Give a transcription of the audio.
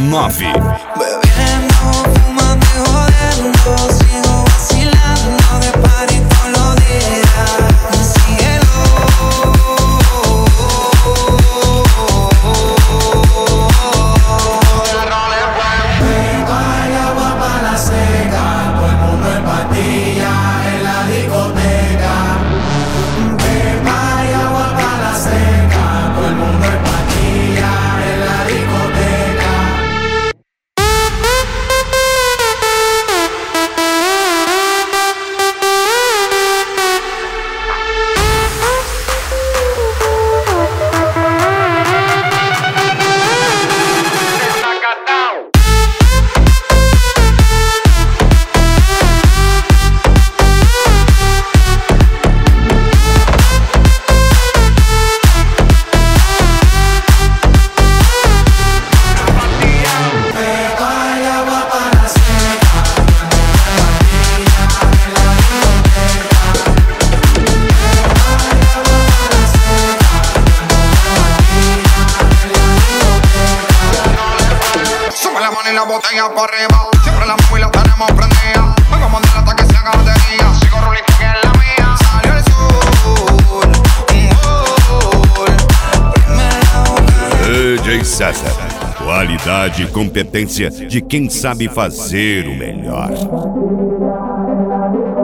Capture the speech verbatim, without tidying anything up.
nove. Bebiendo, fumando y jodiendo, sigo vacilando de party todos los días. Síguelo. Hay agua para la seca, todo el mundo en pastilla en la discoteca. Hay agua para la seca, todo el mundo en pastilla en la discoteca. La botella para arriba, siempre la móvil la tenemos prendida. Vengo a mandar hasta que se haga batería. Sigo rulito que es la mía. Salió el sol, un gol. D J César, qualidade e competência de quem sabe fazer o melhor.